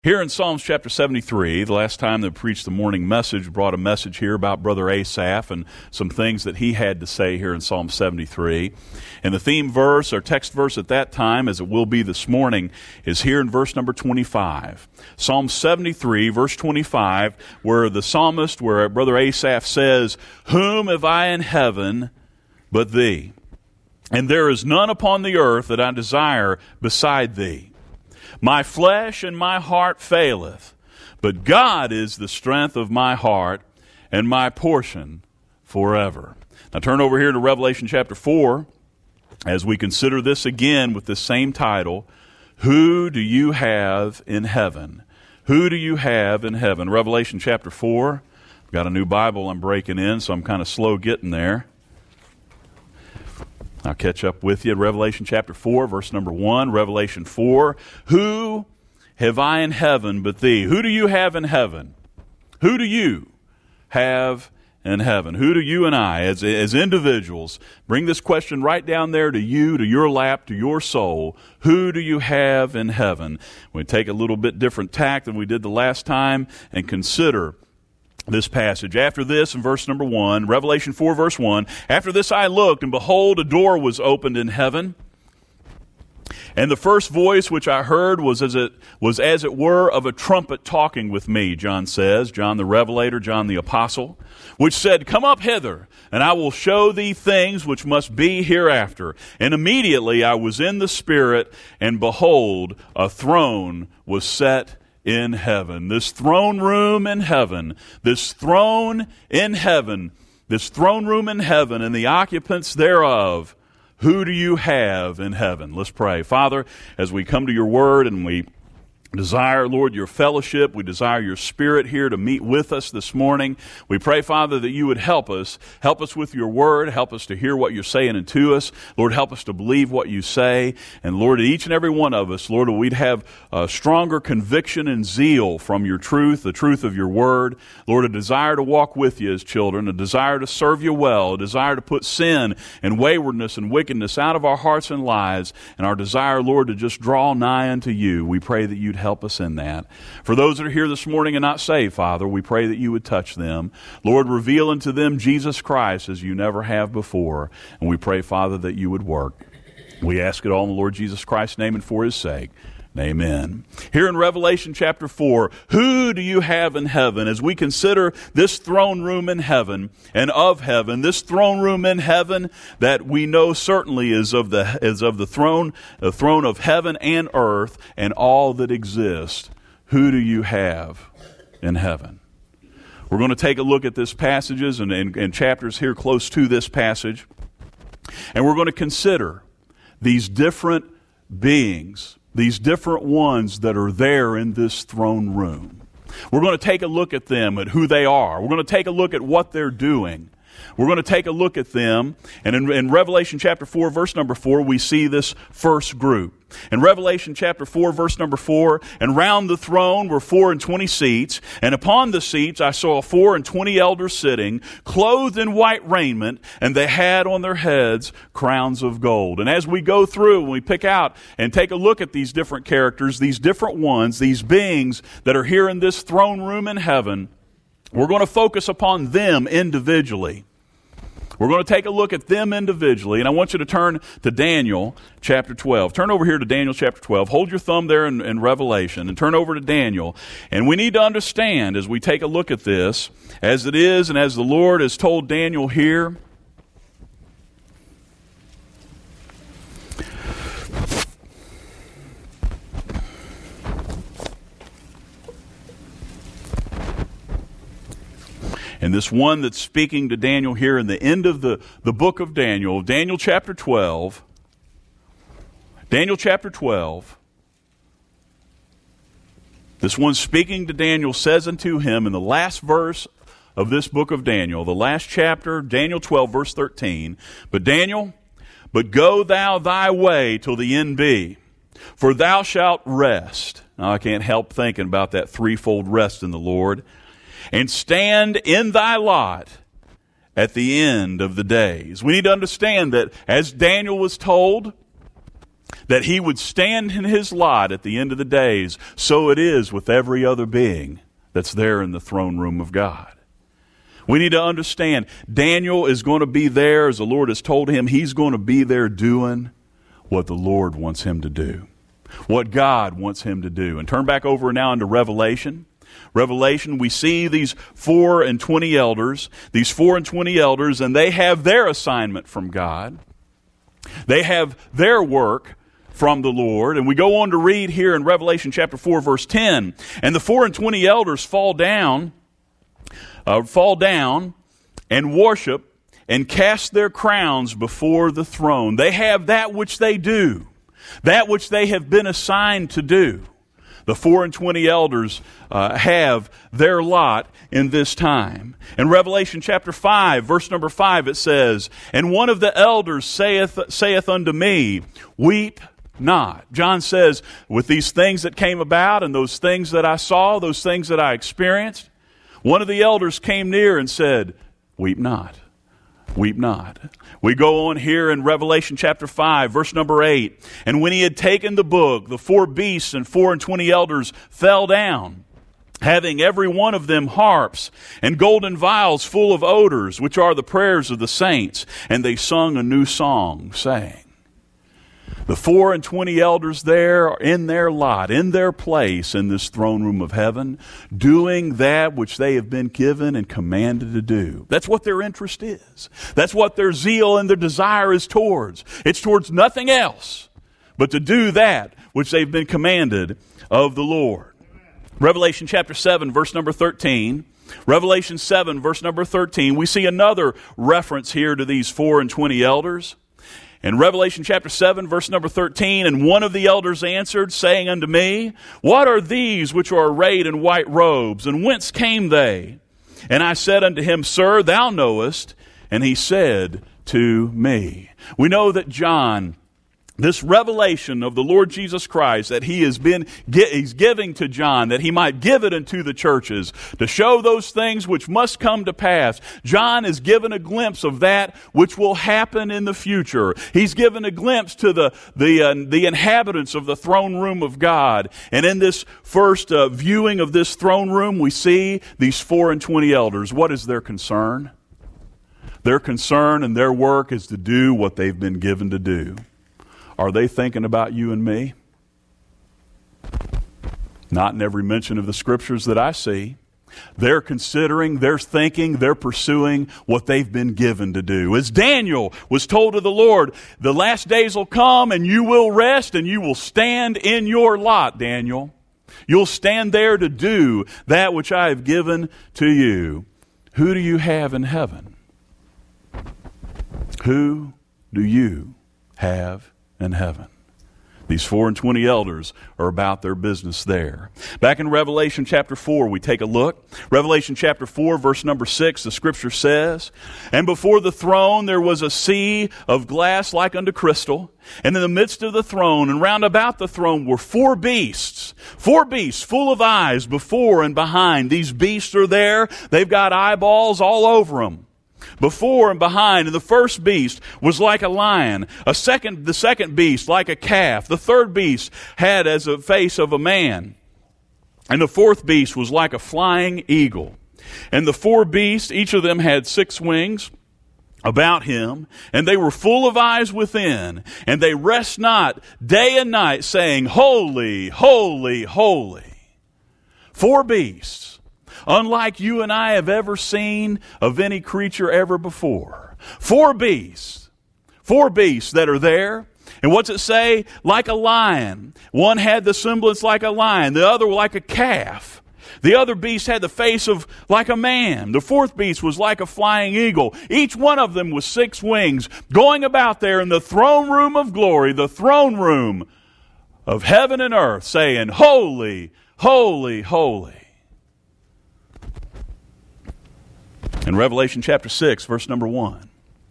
Here in Psalms chapter 73, the last time that I preached the morning message, brought a message here about Brother Asaph and some things that he had to say here in Psalm 73. And the theme verse, or text verse at that time, as it will be this morning, is here in verse number 25. Psalm 73, verse 25, where the psalmist, where Brother Asaph says, "Whom have I in heaven but thee? And there is none upon the earth that I desire beside thee. My flesh and my heart faileth, but God is the strength of my heart and my portion forever." Now turn over here to Revelation chapter 4 as we consider this again with the same title, Who Do You Have in Heaven? Who do you have in heaven? Revelation chapter 4. I've got a new Bible I'm breaking in, so I'm kind of slow getting there. I'll catch up with you. Revelation chapter 4, verse number 1. Revelation 4. Who have I in heaven but thee? Who do you have in heaven? Who do you have in heaven? Who do you and I, as individuals, bring this question right down there to you, to your lap, to your soul. Who do you have in heaven? We take a little bit different tack than we did the last time and consider this passage. After this, in verse number 1, Revelation 4, verse 1, "After this I looked, and behold, a door was opened in heaven. And the first voice which I heard was as it were of a trumpet talking with me," John says, John the Revelator, John the Apostle, "which said, Come up hither, and I will show thee things which must be hereafter. And immediately I was in the Spirit, and behold, a throne was set in heaven." This throne room in heaven, this throne in heaven, this throne room in heaven and the occupants thereof, who do you have in heaven? Let's pray. Father, as we come to your word and we desire, Lord, your fellowship. We desire your Spirit here to meet with us this morning. We pray, Father, that you would help us with your word, help us to hear what you're saying unto us. Lord, help us to believe what you say. And Lord, each and every one of us, Lord, we'd have a stronger conviction and zeal from your truth, the truth of your word. Lord, a desire to walk with you as children, a desire to serve you well, a desire to put sin and waywardness and wickedness out of our hearts and lives, and our desire, Lord, to just draw nigh unto you. We pray that you'd help us in that. For those that are here this morning and not saved, Father, we pray that you would touch them. Lord, reveal unto them Jesus Christ as you never have before. And we pray, Father, that you would work. We ask it all in the Lord Jesus Christ's name and for his sake. Amen. Here in Revelation chapter 4, who do you have in heaven? As we consider this throne room in heaven and of heaven, this throne room in heaven that we know certainly is of the throne of heaven and earth and all that exists. Who do you have in heaven? We're going to take a look at this passages and chapters here close to this passage, and we're going to consider these different beings, these different ones that are there in this throne room. We're going to take a look at them, at who they are. We're going to take a look at what they're doing. We're going to take a look at them. And in Revelation chapter 4, verse number 4, we see this first group. In Revelation chapter 4, verse number 4, "And round the throne were 24 seats, and upon the seats I saw 24 elders sitting, clothed in white raiment, and they had on their heads crowns of gold." And as we go through and we pick out and take a look at these different characters, these different ones, these beings that are here in this throne room in heaven, we're going to focus upon them individually. We're going to take a look at them individually, and I want you to turn to Daniel chapter 12. Turn over here to Daniel chapter 12. Hold your thumb there in Revelation and turn over to Daniel. And we need to understand as we take a look at this, as it is and as the Lord has told Daniel here, and this one that's speaking to Daniel here in the end of the book of Daniel, Daniel chapter 12, this one speaking to Daniel says unto him in the last verse of this book of Daniel, the last chapter, Daniel 12, verse 13, "But Daniel, but go thou thy way till the end be, for thou shalt rest." Now I can't help thinking about that threefold rest in the Lord. "And stand in thy lot at the end of the days." We need to understand that as Daniel was told, that he would stand in his lot at the end of the days, so it is with every other being that's there in the throne room of God. We need to understand Daniel is going to be there, as the Lord has told him. He's going to be there doing what the Lord wants him to do, what God wants him to do. And turn back over now into Revelation. Revelation, we see these 4 and 20 elders, and they have their assignment from God. They have their work from the Lord. And we go on to read here in Revelation chapter 4, verse 10. And the 4 and 20 elders fall down and worship and cast their crowns before the throne. They have that which they do, that which they have been assigned to do. The 4 and 20 elders have their lot in this time. In Revelation chapter 5, verse number 5, it says, "And one of the elders saith unto me, Weep not." John says, with these things that came about and those things that I saw, those things that I experienced, one of the elders came near and said, "Weep not. Weep not." We go on here in Revelation chapter 5, verse number 8. "And when he had taken the book, the 4 beasts and 4 and 20 elders fell down, having every one of them harps and golden vials full of odors, which are the prayers of the saints. And they sung a new song, saying," the 4 and 20 elders there are in their lot, in their place in this throne room of heaven, doing that which they have been given and commanded to do. That's what their interest is. That's what their zeal and their desire is towards. It's towards nothing else but to do that which they've been commanded of the Lord. Revelation chapter 7, verse number 13. Revelation 7, verse number 13. We see another reference here to these 4 and 20 elders. In Revelation chapter 7, verse number 13, "And one of the elders answered, saying unto me, What are these which are arrayed in white robes, and whence came they? And I said unto him, Sir, thou knowest. And he said to me." We know that John, this revelation of the Lord Jesus Christ that he's giving to John, that he might give it unto the churches to show those things which must come to pass. John is given a glimpse of that which will happen in the future. He's given a glimpse to the inhabitants of the throne room of God. And in this first viewing of this throne room, we see these 4 and 20 elders. What is their concern? Their concern and their work is to do what they've been given to do. Are they thinking about you and me? Not in every mention of the scriptures that I see. They're considering, they're thinking, they're pursuing what they've been given to do. As Daniel was told of the Lord, the last days will come and you will rest and you will stand in your lot, Daniel. You'll stand there to do that which I have given to you. Who do you have in heaven? Who do you have in heaven? These 4 and 20 elders are about their business there. Back in Revelation chapter 4, we take a look. Revelation chapter 4, verse number 6, the scripture says, "And before the throne there was a sea of glass like unto crystal, and in the midst of the throne and round about the throne were 4 beasts full of eyes before and behind." These beasts are there. They've got eyeballs all over them, before and behind. And the first beast was like a lion, the second beast like a calf, the third beast had as a face of a man, and the fourth beast was like a flying eagle. And the 4 beasts, each of them had 6 wings about him, and they were full of eyes within, and they rest not day and night, saying, Holy, holy, holy. 4 beasts, unlike you and I have ever seen of any creature ever before. 4 beasts that are there. And what's it say? Like a lion. One had the semblance like a lion, the other like a calf. The other beast had the face of like a man. The fourth beast was like a flying eagle. Each one of them was 6 wings, going about there in the throne room of glory, the throne room of heaven and earth, saying, Holy, holy, holy. In Revelation chapter 6, verse number 1.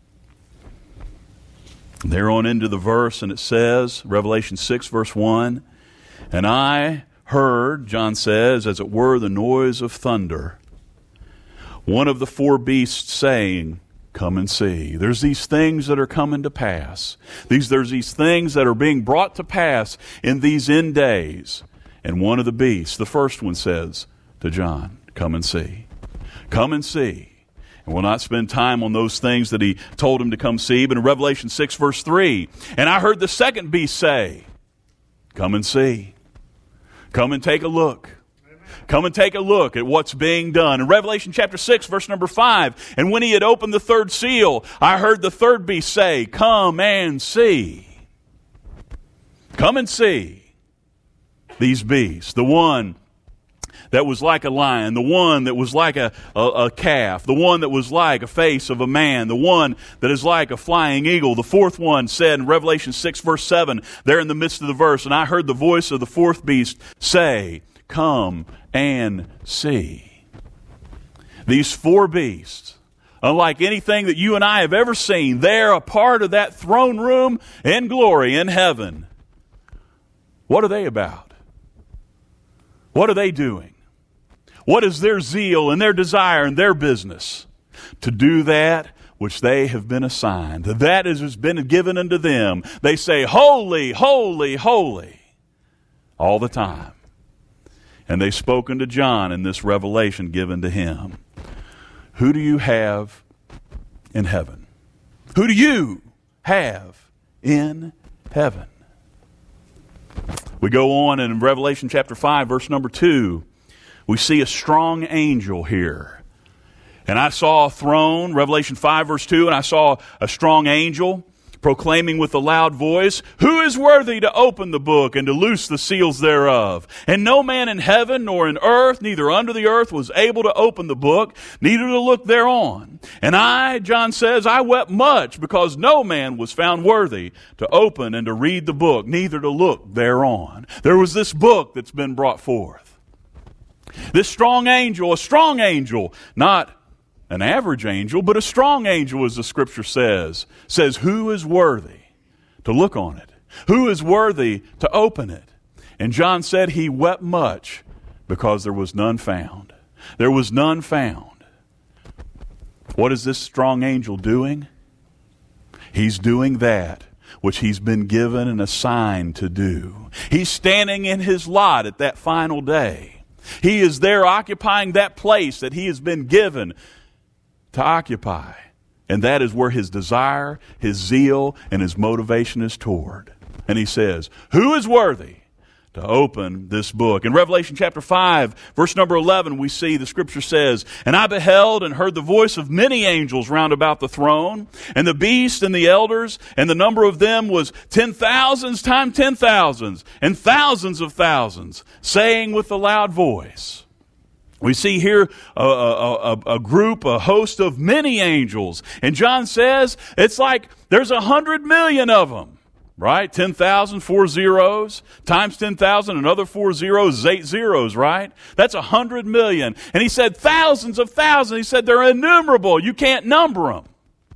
There on into the verse, and it says, Revelation 6, verse 1, "And I heard," John says, "as it were the noise of thunder. One of the 4 beasts saying, come and see. There's these things that are coming to pass. There's these things that are being brought to pass in these end days. And one of the beasts, the first one, says to John, come and see. Come and see. And we'll not spend time on those things that he told him to come see. But in Revelation 6, verse 3, and I heard the second beast say, come and see. Come and take a look. Come and take a look at what's being done. In Revelation chapter 6, verse number 5, and when he had opened the third seal, I heard the third beast say, come and see. Come and see these beasts. The one that was like a lion, the one that was like a calf, the one that was like a face of a man, the one that is like a flying eagle. The fourth one said in Revelation 6, verse 7, there in the midst of the verse, and I heard the voice of the fourth beast say, come and see. These four beasts, unlike anything that you and I have ever seen, they're a part of that throne room in glory in heaven. What are they about? What are they doing? What is their zeal and their desire and their business? To do that which they have been assigned. That has been given unto them. They say, holy, holy, holy, all the time. And they spoke unto John in this revelation given to him. Who do you have in heaven? Who do you have in heaven? We go on in Revelation chapter 5, verse number 2. We see a strong angel here. And I saw a throne, Revelation 5, verse 2, and I saw a strong angel proclaiming with a loud voice, who is worthy to open the book and to loose the seals thereof? And no man in heaven nor in earth, neither under the earth, was able to open the book, neither to look thereon. And I, John says, I wept much because no man was found worthy to open and to read the book, neither to look thereon. There was this book that's been brought forth. This strong angel, a strong angel, not an average angel, but a strong angel, as the Scripture says who is worthy to look on it? Who is worthy to open it? And John said he wept much because there was none found. There was none found. What is this strong angel doing? He's doing that which he's been given and assigned to do. He's standing in his lot at that final day. He is there occupying that place that he has been given to occupy. And that is where his desire, his zeal, and his motivation is toward. And he says, who is worthy to open this book? In Revelation chapter 5, verse number 11, we see the Scripture says, and I beheld and heard the voice of many angels round about the throne, and the beast and the elders, and the number of them was 10,000s times 10,000s, and thousands of thousands, saying with a loud voice. We see here a group, a host of many angels. And John says it's like there's 100 million of them. Right? 10,000, 4 zeros, times 10,000, another 4 zeros is 8 zeros, right? That's 100 million. And he said thousands of thousands. He said they're innumerable. You can't number them.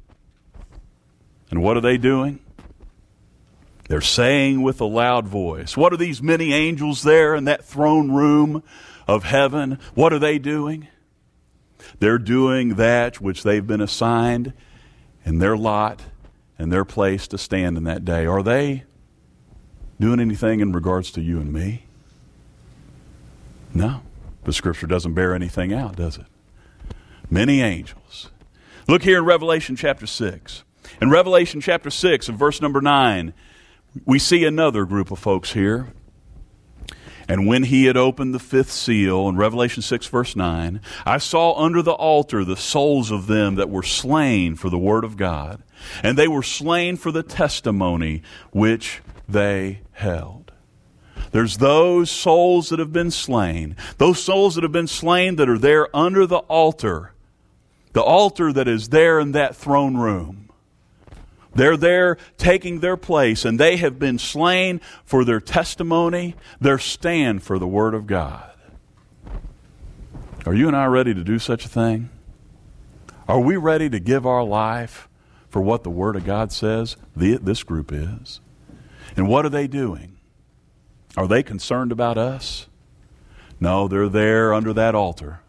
And what are they doing? They're saying with a loud voice. What are these many angels there in that throne room of heaven? What are they doing? They're doing that which they've been assigned in their lot and their place to stand in that day. Are they doing anything in regards to you and me? No. The Scripture doesn't bear anything out, does it? Many angels. Look here in Revelation chapter 6. In Revelation chapter 6 and verse number 9, we see another group of folks here. And when he had opened the fifth seal, in Revelation 6, verse 9, I saw under the altar the souls of them that were slain for the word of God, and they were slain for the testimony which they held. There's those souls that have been slain, those souls that have been slain that are there under the altar that is there in that throne room. They're there taking their place, and they have been slain for their testimony, their stand for the Word of God. Are you and I ready to do such a thing? Are we ready to give our life for what the Word of God says? This group is. And what are they doing? Are they concerned about us? No, they're there under that altar.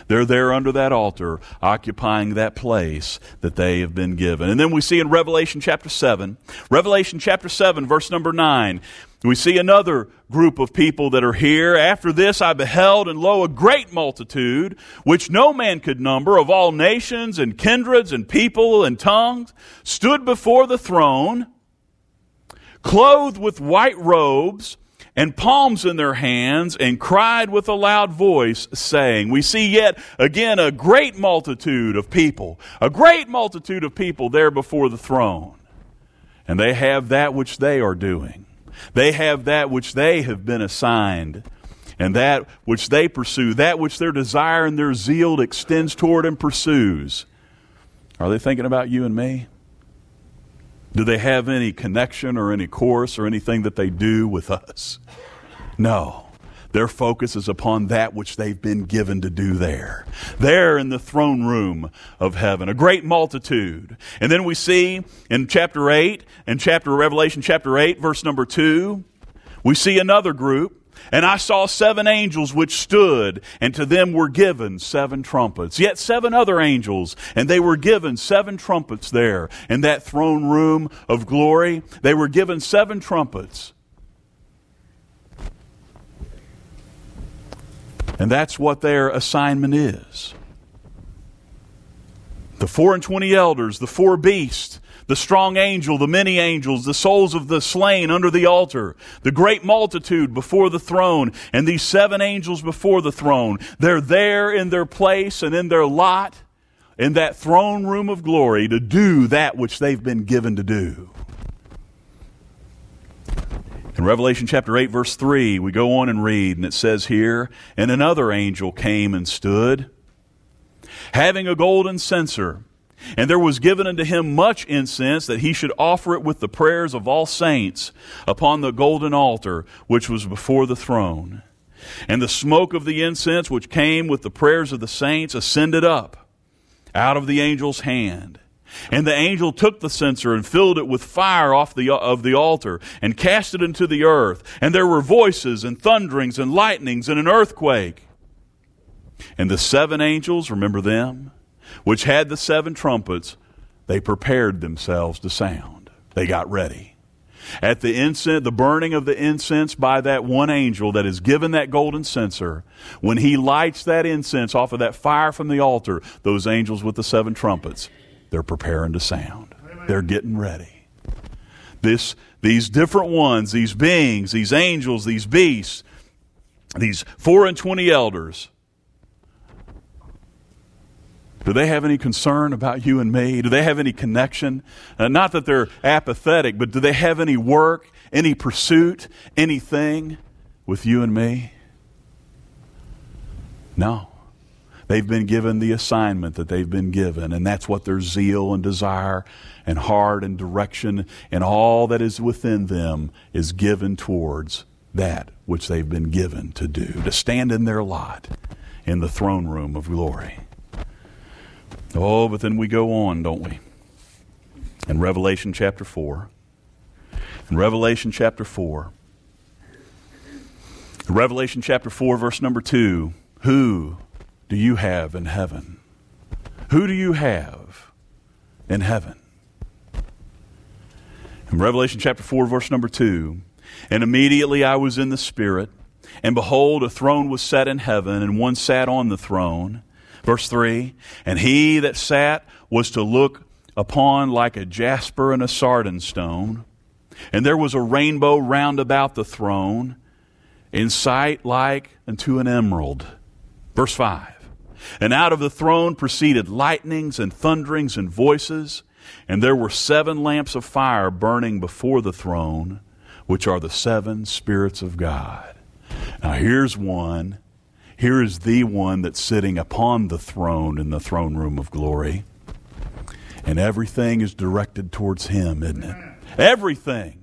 They're there under that altar, occupying that place that they have been given. And then we see in Revelation chapter 7, verse number 9, we see another group of people that are here. After this I beheld, and lo, a great multitude, which no man could number, of all nations and kindreds and people and tongues, stood before the throne, clothed with white robes, and palms in their hands, and cried with a loud voice, saying, we see yet again a great multitude of people there before the throne. And they have that which they are doing. They have that which they have been assigned, and that which they pursue, that which their desire and their zeal extends toward and pursues. Are they thinking about you and me? Do they have any connection or any course or anything that they do with us? No. Their focus is upon that which they've been given to do there. There in the throne room of heaven. A great multitude. And then we see in Revelation chapter 8, verse number 2, we see another group. And I saw 7 angels which stood, and to them were given 7 trumpets. Yet 7 other angels, and they were given 7 trumpets there in that throne room of glory. They were given 7 trumpets. And that's what their assignment is. The 24 elders, the 4 beasts, the strong angel, the many angels, the souls of the slain under the altar, the great multitude before the throne, and these 7 angels before the throne. They're there in their place and in their lot in that throne room of glory to do that which they've been given to do. In Revelation chapter 8, verse 3, we go on and read, and it says here, and another angel came and stood, having a golden censer, and there was given unto him much incense, that he should offer it with the prayers of all saints upon the golden altar which was before the throne. And the smoke of the incense which came with the prayers of the saints ascended up out of the angel's hand. And the angel took the censer and filled it with fire of the altar, and cast it into the earth. And there were voices and thunderings and lightnings and an earthquake. And the 7 angels, remember them, which had the 7 trumpets, they prepared themselves to sound. They got ready. At the incense, the burning of the incense by that one angel that is given that golden censer, when he lights that incense off of that fire from the altar, those angels with the 7 trumpets, they're preparing to sound. Amen. They're getting ready. These different ones, these beings, these angels, these beasts, these 24 elders, do they have any concern about you and me? Do they have any connection? Not that they're apathetic, but do they have any work, any pursuit, anything with you and me? No. They've been given the assignment that they've been given, and that's what their zeal and desire and heart and direction and all that is within them is given towards that which they've been given to do, to stand in their lot in the throne room of glory. Oh, but then we go on, don't we? In Revelation chapter 4. In Revelation chapter 4. In Revelation chapter 4, verse number 2. Who do you have in heaven? Who do you have in heaven? In Revelation chapter 4, verse number 2. And immediately I was in the Spirit, and behold, a throne was set in heaven, and one sat on the throne. Verse 3, and he that sat was to look upon like a jasper and a sardine stone. And there was a rainbow round about the throne, in sight like unto an emerald. Verse 5, and out of the throne proceeded lightnings and thunderings and voices, and there were 7 lamps of fire burning before the throne, which are the 7 spirits of God. Now here's one. Here is the one that's sitting upon the throne in the throne room of glory. And everything is directed towards him, isn't it? Everything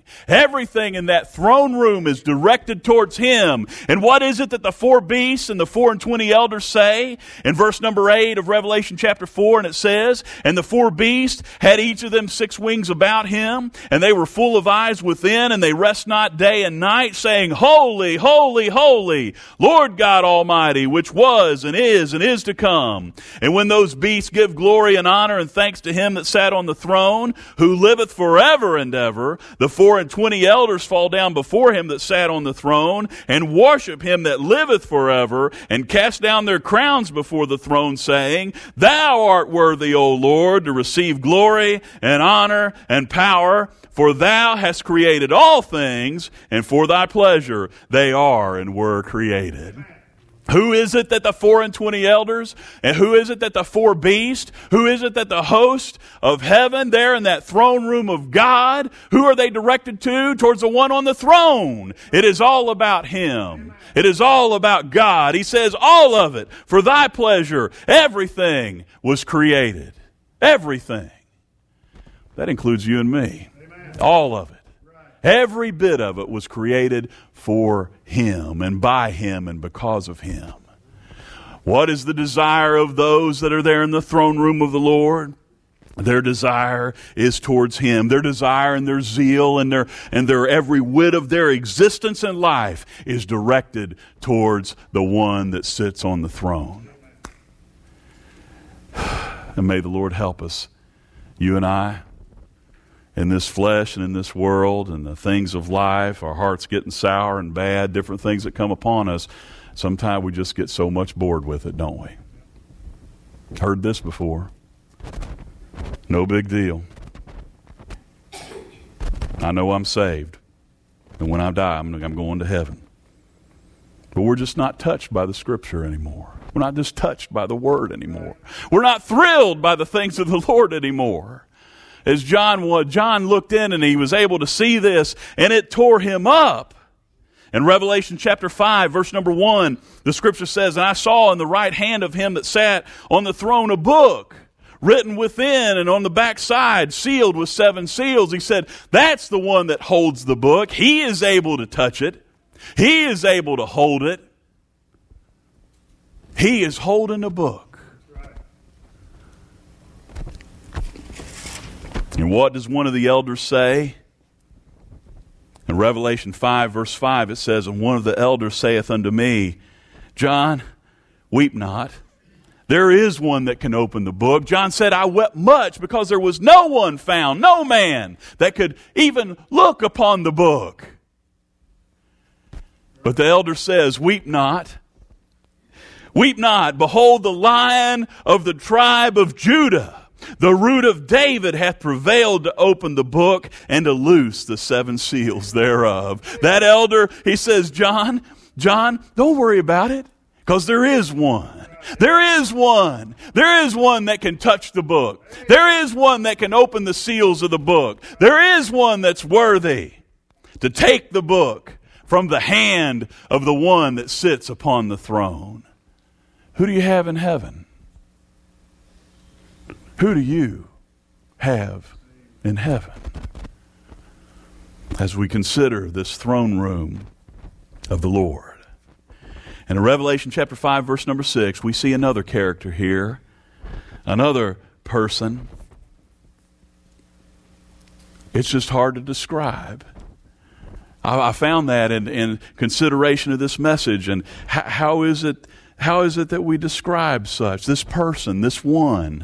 Everything in that throne room is directed towards Him. And what is it that the four beasts and the 24 elders say? In verse number 8 of Revelation chapter 4, and it says, "And the four beasts had each of them 6 wings about him, and they were full of eyes within, and they rest not day and night, saying, Holy, holy, holy, Lord God Almighty, which was and is to come. And when those beasts give glory and honor and thanks to Him that sat on the throne, who liveth forever and ever, the 24 elders fall down before Him that sat on the throne, and worship Him that liveth forever, and cast down their crowns before the throne, saying, Thou art worthy, O Lord, to receive glory and honor and power, for Thou hast created all things, and for Thy pleasure they are and were created." Who is it that the 24 elders, and who is it that the 4 beasts, who is it that the host of heaven there in that throne room of God, who are they directed to? Towards the one on the throne. It is all about Him. It is all about God. He says, all of it, for Thy pleasure, everything was created. Everything. That includes you and me. All of it. Every bit of it was created for Him and by Him and because of Him. What is the desire of those that are there in the throne room of the Lord? Their desire is towards Him. Their desire and their zeal and their every whit of their existence and life is directed towards the one that sits on the throne. And may the Lord help us, you and I, in this flesh and in this world and the things of life, our hearts getting sour and bad, different things that come upon us. Sometimes we just get so much bored with it, don't we? Heard this before. No big deal. I know I'm saved. And when I die, I'm going to heaven. But we're just not touched by the Scripture anymore. We're not just touched by the Word anymore. We're not thrilled by the things of the Lord anymore. As John looked in and he was able to see this, and it tore him up. In Revelation chapter 5, verse number 1, the Scripture says, "And I saw in the right hand of Him that sat on the throne a book, written within and on the backside, sealed with 7 seals." He said, that's the one that holds the book. He is able to touch it. He is able to hold it. He is holding the book. And what does one of the elders say? In Revelation 5, verse 5, it says, "And one of the elders saith unto me, John, weep not. There is one that can open the book." John said, "I wept much because there was no one found, no man, that could even look upon the book." But the elder says, "Weep not. Weep not. Behold, the Lion of the tribe of Judah, the root of David, hath prevailed to open the book and to loose the 7 seals thereof." That elder, he says, John, don't worry about it, because there is one. There is one. There is one that can touch the book. There is one that can open the seals of the book. There is one that's worthy to take the book from the hand of the one that sits upon the throne. Who do you have in heaven? Who do you have in heaven? As we consider this throne room of the Lord. And in Revelation chapter 5, verse number 6, we see another character here, another person. It's just hard to describe. I found that in consideration of this message. And how is it that we describe such? This person, this one.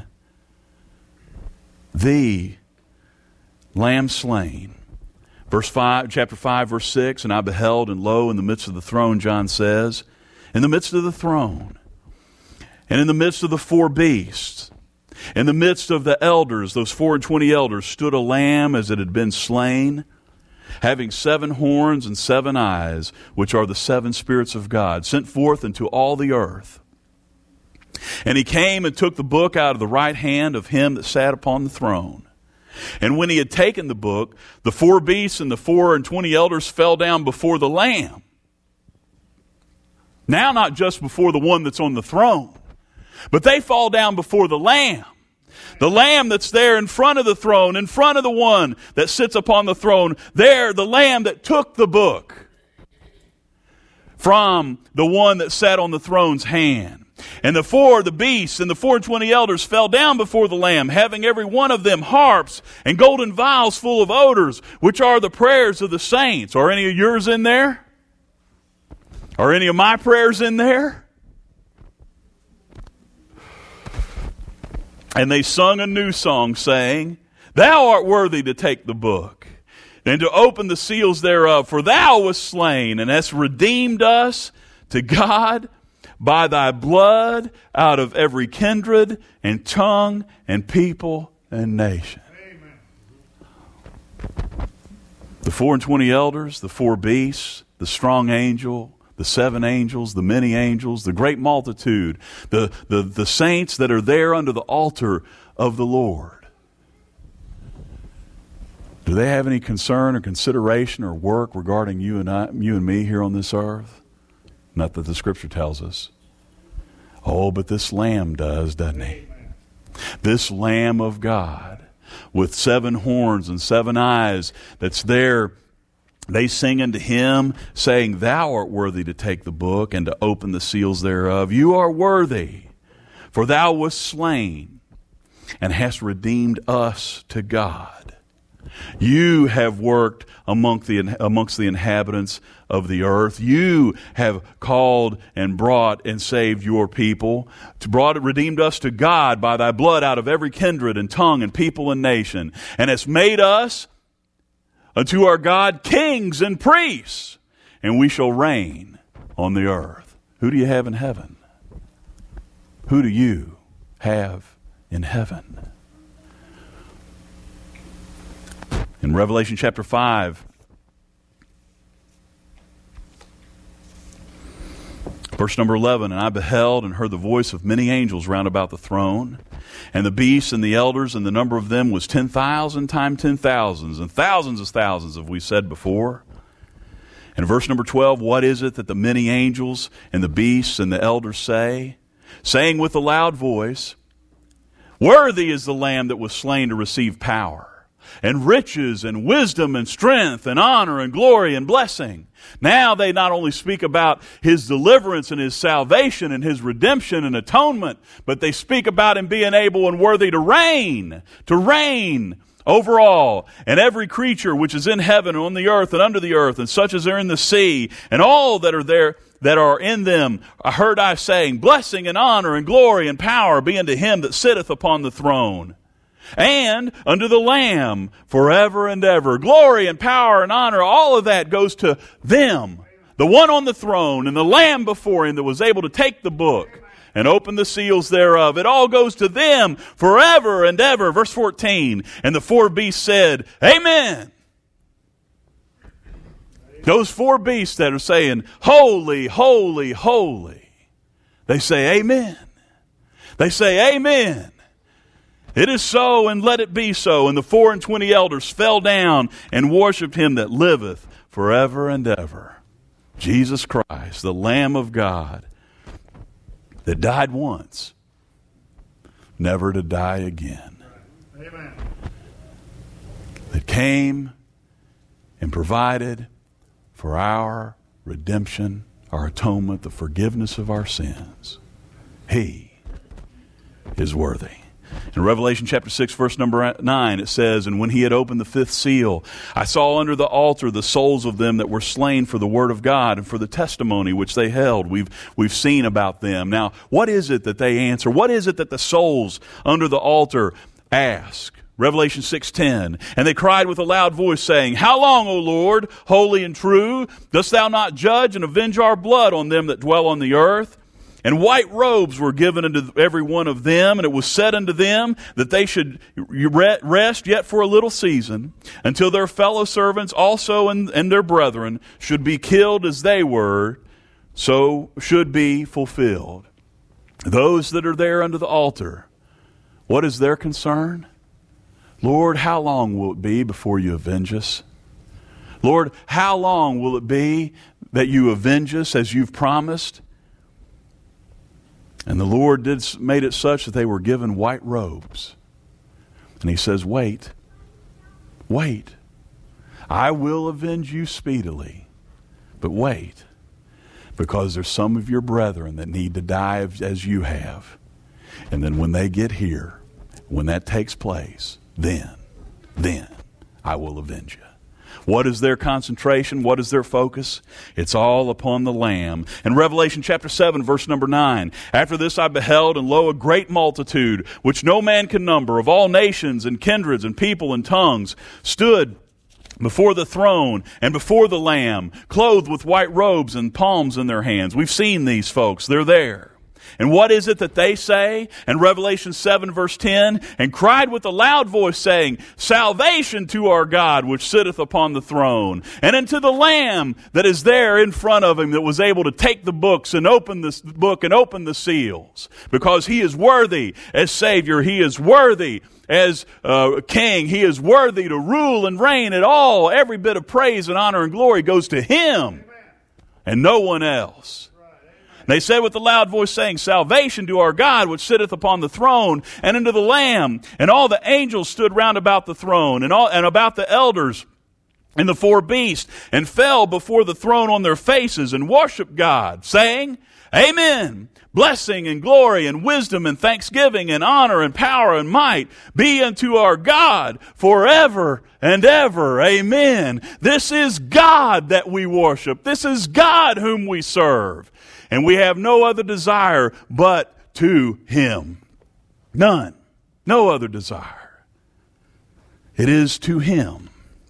The Lamb slain. Chapter 5, verse 6, "And I beheld, and lo, in the midst of the throne," John says, in the midst of the throne, and in the midst of the 4 beasts, in the midst of the elders, those 24 elders, stood a lamb as it had been slain, having 7 horns and 7 eyes, which are the 7 spirits of God, sent forth into all the earth. And he came and took the book out of the right hand of him that sat upon the throne. And when he had taken the book, the 4 beasts and the 24 elders fell down before the Lamb. Now not just before the one that's on the throne, but they fall down before the Lamb. The Lamb that's there in front of the throne, in front of the one that sits upon the throne, there, the Lamb that took the book from the one that sat on the throne's hand. And the beasts and the 24 elders fell down before the Lamb, having every one of them harps and golden vials full of odors, which are the prayers of the saints. Are any of yours in there? Are any of my prayers in there? And they sung a new song, saying, Thou art worthy to take the book and to open the seals thereof, for thou wast slain and hast redeemed us to God by thy blood out of every kindred and tongue and people and nation. Amen. The 24 elders, the 4 beasts, the strong angel, the 7 angels, the many angels, the great multitude, the saints that are there under the altar of the Lord. Do they have any concern or consideration or work regarding you and me here on this earth? Not that the Scripture tells us. Oh, but this Lamb does, doesn't he? This Lamb of God with 7 horns and 7 eyes that's there. They sing unto him, saying, Thou art worthy to take the book and to open the seals thereof. You are worthy, for thou wast slain and hast redeemed us to God. You have worked amongst the inhabitants of the earth. You have called and brought and saved your people, redeemed us to God by thy blood out of every kindred and tongue and people and nation, and hast made us unto our God kings and priests, and we shall reign on the earth. Who do you have in heaven? Who do you have in heaven? In Revelation chapter 5, verse number 11, And I beheld and heard the voice of many angels round about the throne, and the beasts and the elders, and the number of them was 10,000 times 10,000s, and thousands of thousands, as we said before. And verse number 12, What is it that the many angels and the beasts and the elders say? Saying with a loud voice, Worthy is the Lamb that was slain to receive power, and riches, and wisdom, and strength, and honor, and glory, and blessing. Now they not only speak about his deliverance and his salvation and his redemption and atonement, but they speak about him being able and worthy to reign over all, and every creature which is in heaven and on the earth and under the earth, and such as are in the sea, and all that are there that are in them. I heard I saying, Blessing and honor and glory and power be unto him that sitteth upon the throne, and unto the Lamb forever and ever. Glory and power and honor, all of that goes to them. The one on the throne and the Lamb before him that was able to take the book and open the seals thereof. It all goes to them forever and ever. Verse 14, And the 4 beasts said, Amen. Those 4 beasts that are saying, Holy, holy, holy. They say, Amen. They say, Amen. It is so, and let it be so. And the 24 elders fell down and worshipped him that liveth forever and ever. Jesus Christ, the Lamb of God, that died once, never to die again. Amen. That came and provided for our redemption, our atonement, the forgiveness of our sins. He is worthy. In Revelation chapter 6, verse number 9, it says, And when he had opened the 5th seal, I saw under the altar the souls of them that were slain for the word of God and for the testimony which they held. We've seen about them. Now, what is it that they answer? What is it that the souls under the altar ask? Revelation 6:10, And they cried with a loud voice, saying, How long, O Lord, holy and true, dost thou not judge and avenge our blood on them that dwell on the earth? And white robes were given unto every one of them, and it was said unto them that they should rest yet for a little season, until their fellow servants also and their brethren should be killed as they were, so should be fulfilled. Those that are there under the altar, what is their concern? Lord, how long will it be before you avenge us? Lord, how long will it be that you avenge us as you've promised? And the Lord made it such that they were given white robes. And he says, wait. I will avenge you speedily. But wait. Because there's some of your brethren that need to die as you have. And then when they get here, when that takes place, then I will avenge you. What is their concentration? What is their focus? It's all upon the Lamb. In Revelation chapter 7, verse number 9, after this I beheld, and lo, a great multitude, which no man can number, of all nations and kindreds and people and tongues, stood before the throne and before the Lamb, clothed with white robes and palms in their hands. We've seen these folks. They're there. And what is it that they say? In Revelation 7 verse 10, and cried with a loud voice, saying, salvation to our God, which sitteth upon the throne, and unto the Lamb that is there in front of him, that was able to take the books and open this book and open the seals. Because he is worthy as Savior. He is worthy as King. He is worthy to rule and reign at all. Every bit of praise and honor and glory goes to him and no one else. They said with a loud voice, saying, salvation to our God, which sitteth upon the throne, and unto the Lamb. And all the angels stood round about the throne, and about the elders and the four beasts, and fell before the throne on their faces, and worshiped God, saying, Amen. Blessing and glory and wisdom and thanksgiving and honor and power and might be unto our God forever and ever. Amen. This is God that we worship. This is God whom we serve. And we have no other desire but to him. None. No other desire. It is to him.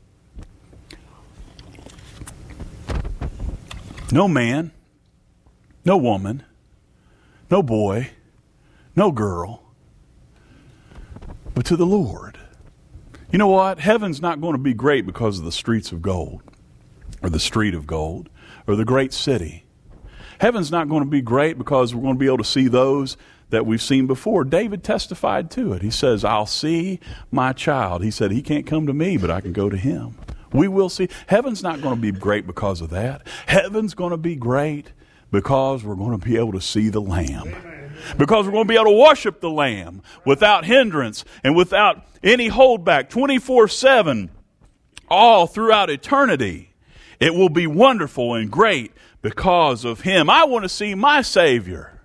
No man, no woman, no boy, no girl, but to the Lord. You know what? Heaven's not going to be great because of the streets of gold, or the street of gold, or the great city. Heaven's not going to be great because we're going to be able to see those that we've seen before. David testified to it. He says, I'll see my child. He said, he can't come to me, but I can go to him. We will see. Heaven's not going to be great because of that. Heaven's going to be great because we're going to be able to see the Lamb. Because we're going to be able to worship the Lamb without hindrance and without any holdback, 24/7, all throughout eternity. It will be wonderful and great because of him. I want to see my Savior.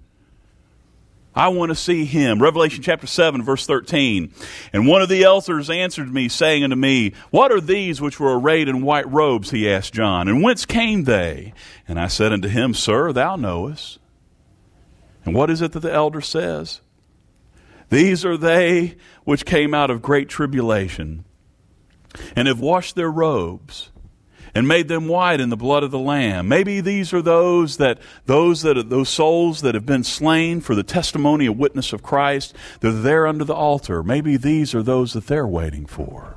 I want to see him. Revelation chapter 7, verse 13. And one of the elders answered me, saying unto me, what are these which were arrayed in white robes? He asked John. And whence came they? And I said unto him, Sir, thou knowest. And what is it that the elder says? These are they which came out of great tribulation, and have washed their robes, and made them white in the blood of the Lamb. Maybe these are those souls that have been slain for the testimony and witness of Christ. They're there under the altar. Maybe these are those that they're waiting for.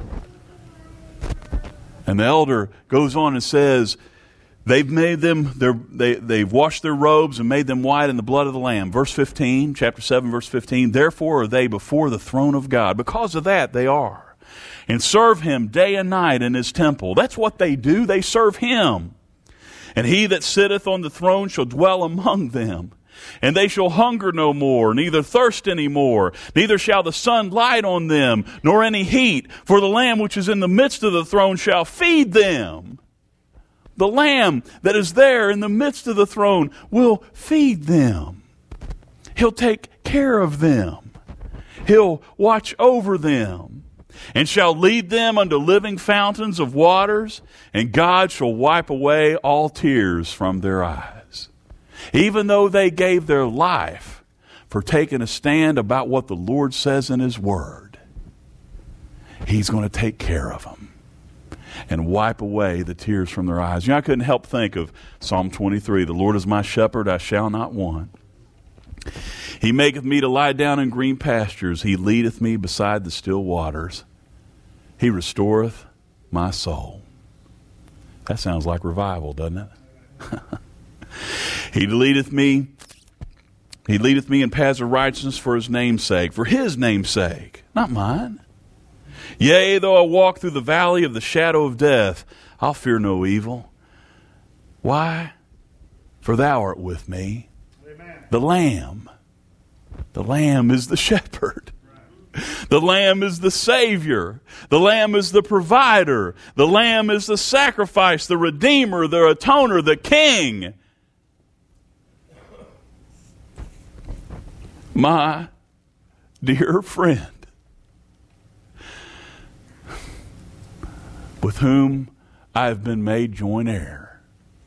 And the elder goes on and says, they've washed their robes and made them white in the blood of the Lamb. Verse 15, chapter 7, verse 15. Therefore are they before the throne of God. Because of that they are. And serve him day and night in his temple. That's what they do. They serve him. And he that sitteth on the throne shall dwell among them. And they shall hunger no more, neither thirst any more. Neither shall the sun light on them, nor any heat. For the Lamb which is in the midst of the throne shall feed them. The Lamb that is there in the midst of the throne will feed them. He'll take care of them. He'll watch over them. And shall lead them unto living fountains of waters, and God shall wipe away all tears from their eyes. Even though they gave their life for taking a stand about what the Lord says in his word, he's going to take care of them and wipe away the tears from their eyes. You know, I couldn't help think of Psalm 23, the Lord is my shepherd, I shall not want. He maketh me to lie down in green pastures. He leadeth me beside the still waters. He restoreth my soul. That sounds like revival, doesn't it? He leadeth me in paths of righteousness for his name's sake. For his name's sake, not mine. Yea, though I walk through the valley of the shadow of death, I'll fear no evil. Why? For thou art with me. Amen. The Lamb is the shepherd. The Lamb is the Savior. The Lamb is the provider. The Lamb is the sacrifice, the Redeemer, the Atoner, the King. My dear friend, with whom I have been made joint heir.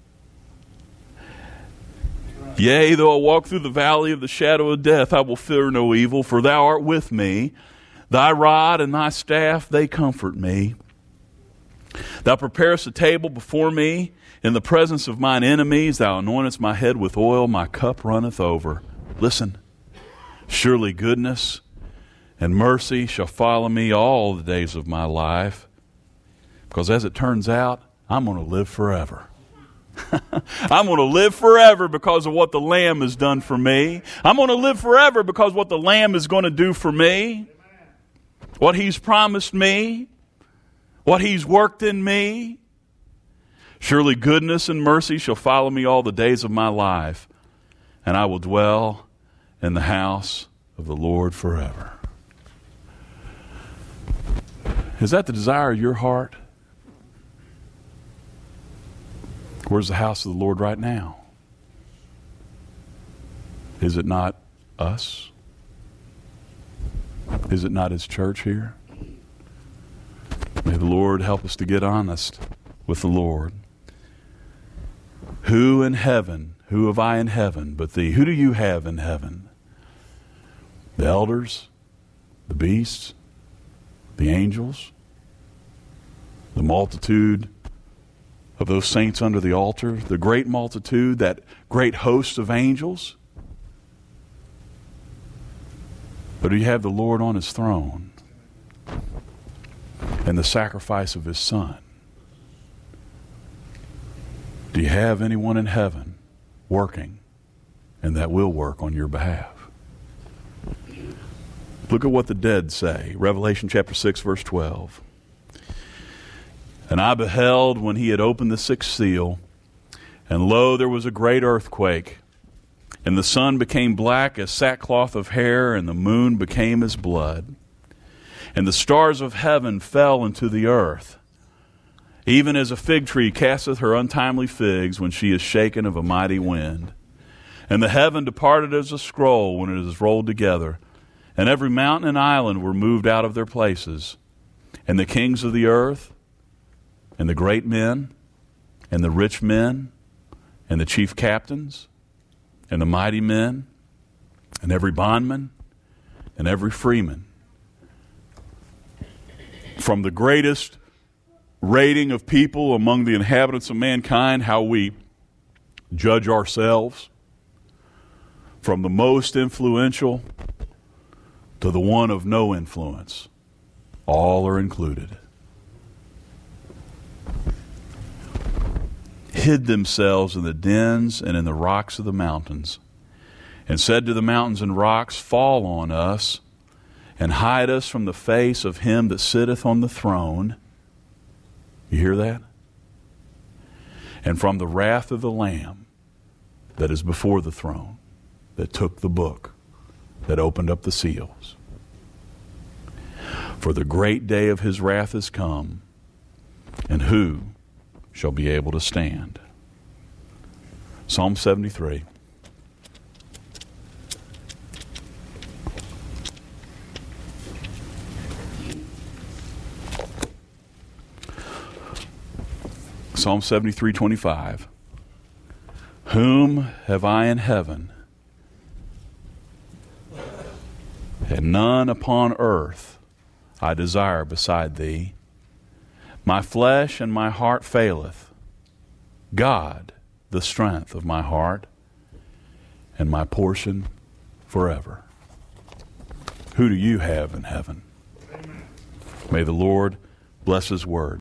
Yea, though I walk through the valley of the shadow of death, I will fear no evil, for thou art with me. Thy rod and thy staff, they comfort me. Thou preparest a table before me in the presence of mine enemies. Thou anointest my head with oil, my cup runneth over. Listen, surely goodness and mercy shall follow me all the days of my life. Because as it turns out, I'm going to live forever. I'm going to live forever because of what the Lamb has done for me. I'm going to live forever because what the Lamb is going to do for me. What He's promised me. What He's worked in me. Surely goodness and mercy shall follow me all the days of my life, and I will dwell in the house of the Lord forever. Is that the desire of your heart? Where's the house of the Lord right now? Is it not us? Is it not His church here? May the Lord help us to get honest with the Lord. Who in heaven, who have I in heaven but Thee? Who do you have in heaven? The elders, the beasts, the angels, the multitude of those saints under the altar, the great multitude, that great host of angels? But do you have the Lord on His throne and the sacrifice of His Son? Do you have anyone in heaven working and that will work on your behalf? Look at what the dead say. Revelation chapter 6, verse 12. And I beheld when He had opened the sixth seal, and lo, there was a great earthquake, and the sun became black as sackcloth of hair, and the moon became as blood. And the stars of heaven fell into the earth, even as a fig tree casteth her untimely figs when she is shaken of a mighty wind. And the heaven departed as a scroll when it is rolled together, and every mountain and island were moved out of their places. And the kings of the earth, and the great men, and the rich men, and the chief captains, and the mighty men, and every bondman, and every freeman, from the greatest rating of people among the inhabitants of mankind, how we judge ourselves, from the most influential to the one of no influence, all are included. Hid themselves in the dens and in the rocks of the mountains, and said to the mountains and rocks, fall on us, and hide us from the face of Him that sitteth on the throne. You hear that? And from the wrath of the Lamb that is before the throne, that took the book, that opened up the seals. For the great day of His wrath is come, and who shall be able to stand? Psalm 73. Psalm 73:25. Whom have I in heaven, and none upon earth I desire beside Thee. My flesh and my heart faileth. God, the strength of my heart, and my portion forever. Who do you have in heaven? May the Lord bless His word.